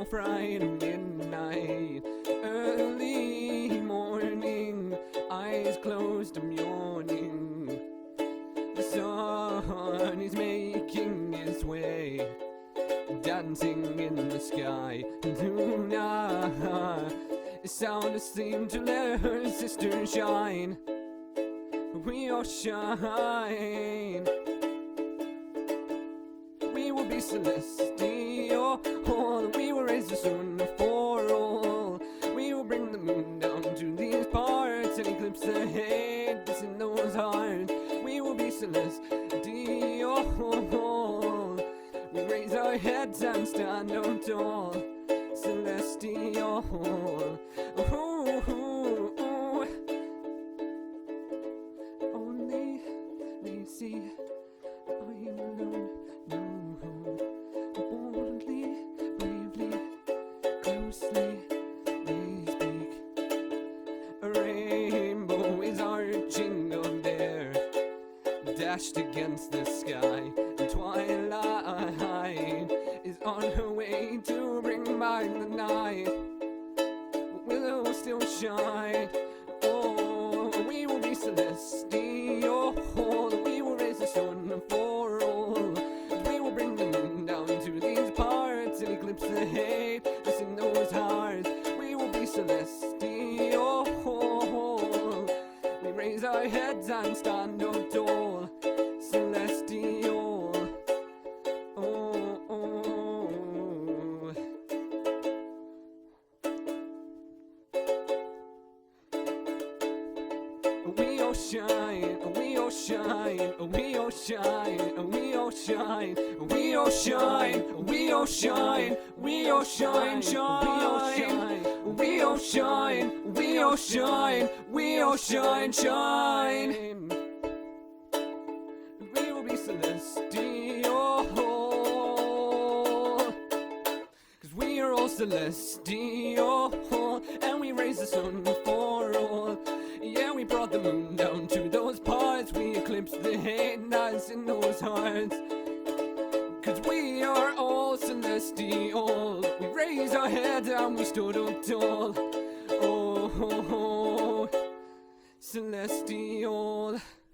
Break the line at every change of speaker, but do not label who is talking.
Friday midnight, early morning, eyes closed, I'm yawning. The sun is making its way, dancing in the sky. Tonight, it's sound asleep to let her sister shine. We all shine. We will be celestial. We will raise the sun for all. We will bring the moon down to these parts and eclipse the hate in those hearts. We will be celestial. We raise our heads and stand up tall. Celestial. Only they see I'm alone. No, boldly, bravely, closely they speak. A rainbow is arching up there, dashed against the sky. And twilight is on her way to bring back the night. We'll still shine. Oh, we will be celestial. We will raise the sun for all. We will bring the moon down to these parts and eclipse the hate that's in those hearts. We will be celestial. We raise our heads and stand up tall. Celestial. We all shine, we all shine, we all shine, we all shine, we all shine, we all shine, we all shine, shine, we all shine, we all shine, we all shine, shine. We will be celestial, 'cause we are all celestial, and we raise the sun for all. Yeah, we brought the moon down to those parts. We eclipsed the hate that's in those hearts. 'Cause we are all celestial. We raised our heads and we stood up tall. Oh, celestial.